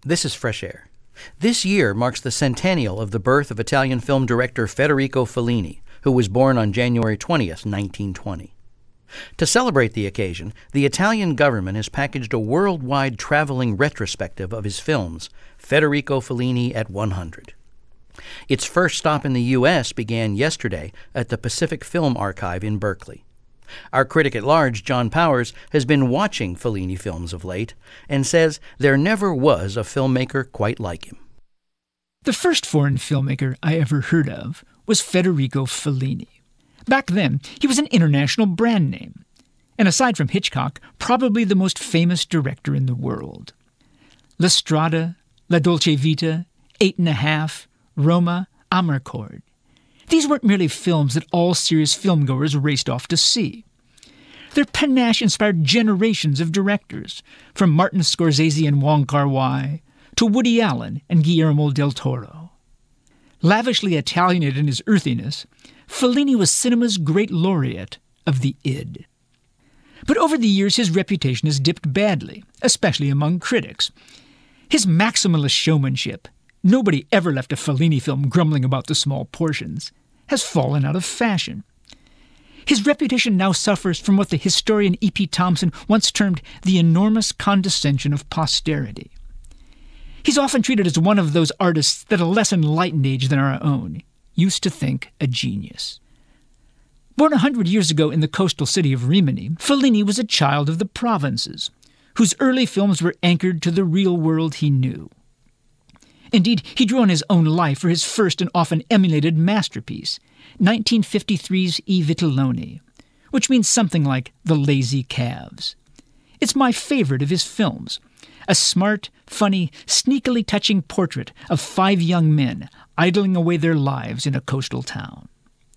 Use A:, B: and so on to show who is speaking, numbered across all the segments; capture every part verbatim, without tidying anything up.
A: This is Fresh Air. This year marks the centennial of the birth of Italian film director Federico Fellini, who was born on January twentieth, nineteen twenty. To celebrate the occasion, the Italian government has packaged a worldwide traveling retrospective of his films, Federico Fellini at one hundred. Its first stop in the U S began yesterday at the Pacific Film Archive in Berkeley. Our critic at large, John Powers, has been watching Fellini films of late and says there never was a filmmaker quite like him.
B: The first foreign filmmaker I ever heard of was Federico Fellini. Back then, he was an international brand name, and aside from Hitchcock, probably the most famous director in the world. La Strada, La Dolce Vita, Eight and a Half, Roma, Amarcord. These weren't merely films that all serious filmgoers raced off to see. Their panache inspired generations of directors, from Martin Scorsese and Wong Kar-wai to Woody Allen and Guillermo del Toro. Lavishly Italianated in his earthiness, Fellini was cinema's great laureate of the id. But over the years, his reputation has dipped badly, especially among critics. His maximalist showmanship, nobody ever left a Fellini film grumbling about the small portions, has fallen out of fashion. His reputation now suffers from what the historian E P Thompson once termed the enormous condescension of posterity. He's often treated as one of those artists that a less enlightened age than our own used to think a genius. Born a hundred years ago in the coastal city of Rimini, Fellini was a child of the provinces, whose early films were anchored to the real world he knew. Indeed, he drew on his own life for his first and often emulated masterpiece, nineteen fifty-three's I Vitelloni, which means something like The Lazy Calves. It's my favorite of his films, a smart, funny, sneakily touching portrait of five young men idling away their lives in a coastal town.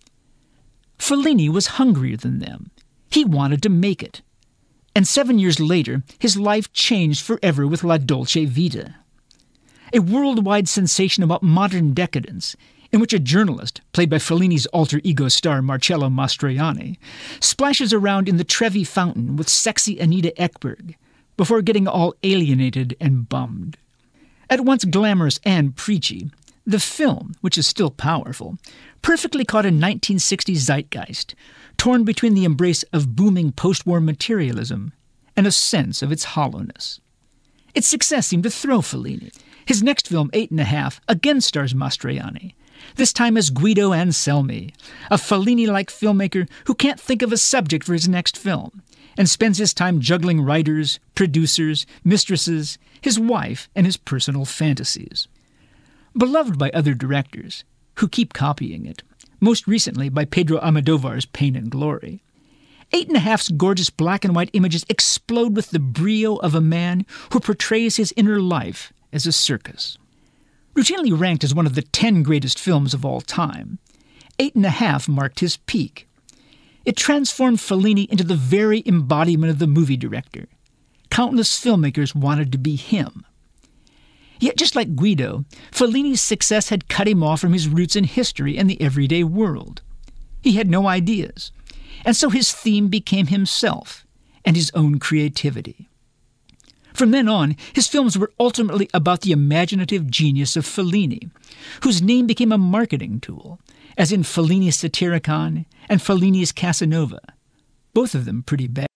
B: Fellini was hungrier than them. He wanted to make it. And seven years later, his life changed forever with La Dolce Vita, a worldwide sensation about modern decadence, in which a journalist, played by Fellini's alter ego star Marcello Mastroianni, splashes around in the Trevi Fountain with sexy Anita Ekberg, before getting all alienated and bummed. At once glamorous and preachy, the film, which is still powerful, perfectly caught a nineteen sixties zeitgeist, torn between the embrace of booming post-war materialism and a sense of its hollowness. Its success seemed to throw Fellini. His next film, Eight and a Half, again stars Mastroianni, this time as Guido Anselmi, a Fellini-like filmmaker who can't think of a subject for his next film, and spends his time juggling writers, producers, mistresses, his wife, and his personal fantasies. Beloved by other directors, who keep copying it, most recently by Pedro Almodovar's Pain and Glory, Eight and a Half's gorgeous black and white images explode with the brio of a man who portrays his inner life as a circus. Routinely ranked as one of the ten greatest films of all time, Eight and a Half marked his peak. It transformed Fellini into the very embodiment of the movie director. Countless filmmakers wanted to be him. Yet just like Guido, Fellini's success had cut him off from his roots in history and the everyday world. He had no ideas, and so his theme became himself and his own creativity. From then on, his films were ultimately about the imaginative genius of Fellini, whose name became a marketing tool, as in Fellini's Satyricon and Fellini's Casanova, both of them pretty bad.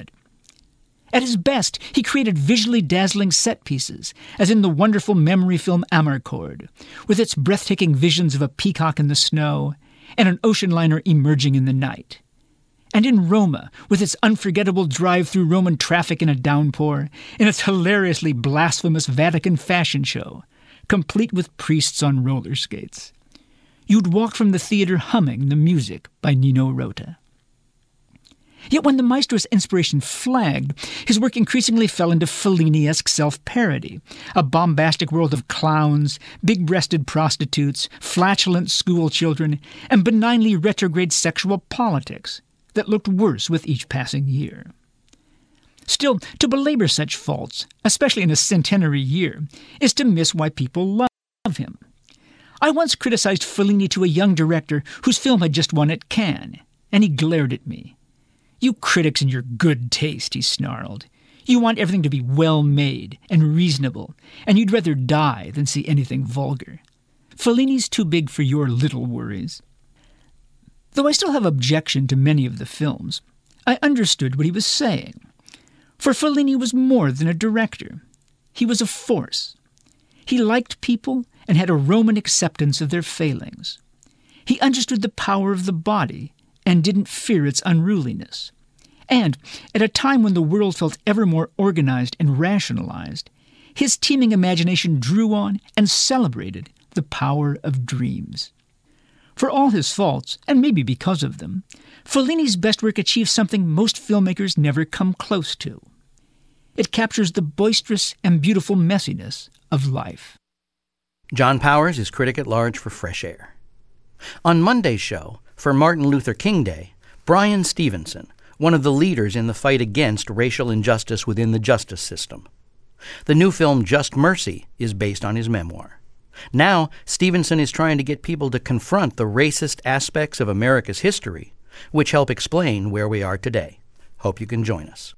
B: At his best, he created visually dazzling set pieces, as in the wonderful memory film Amarcord, with its breathtaking visions of a peacock in the snow and an ocean liner emerging in the night. And in Roma, with its unforgettable drive through Roman traffic in a downpour, and its hilariously blasphemous Vatican fashion show, complete with priests on roller skates. You'd walk from the theater humming the music by Nino Rota. Yet when the maestro's inspiration flagged, his work increasingly fell into Fellini-esque self-parody, a bombastic world of clowns, big-breasted prostitutes, flatulent schoolchildren, and benignly retrograde sexual politics that looked worse with each passing year. Still, to belabor such faults, especially in a centenary year, is to miss why people love him. I once criticized Fellini to a young director whose film had just won at Cannes, and he glared at me. "You critics and your good taste," he snarled. You want everything to be well-made and reasonable, and you'd rather die than see anything vulgar. Fellini's too big for your little worries. Though I still have objection to many of the films, I understood what he was saying. For Fellini was more than a director. He was a force. He liked people and had a Roman acceptance of their failings. He understood the power of the body and didn't fear its unruliness. And, at a time when the world felt ever more organized and rationalized, his teeming imagination drew on and celebrated the power of dreams. For all his faults, and maybe because of them, Fellini's best work achieves something most filmmakers never come close to. It captures the boisterous and beautiful messiness of life.
A: John Powers is critic at large for Fresh Air. On Monday's show, for Martin Luther King Day, Bryan Stevenson, one of the leaders in the fight against racial injustice within the justice system. The new film Just Mercy is based on his memoir. Now, Stevenson is trying to get people to confront the racist aspects of America's history, which help explain where we are today. Hope you can join us.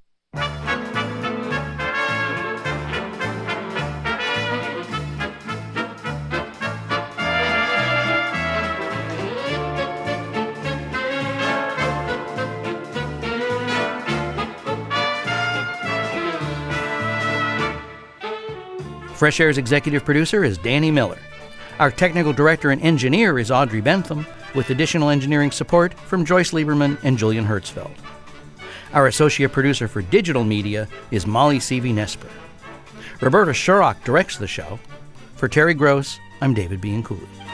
A: Fresh Air's executive producer is Danny Miller. Our technical director and engineer is Audrey Bentham, with additional engineering support from Joyce Lieberman and Julian Hertzfeld. Our associate producer for digital media is Molly Seavey-Nesper. Roberta Shurrock directs the show. For Terry Gross, I'm David Bianculli.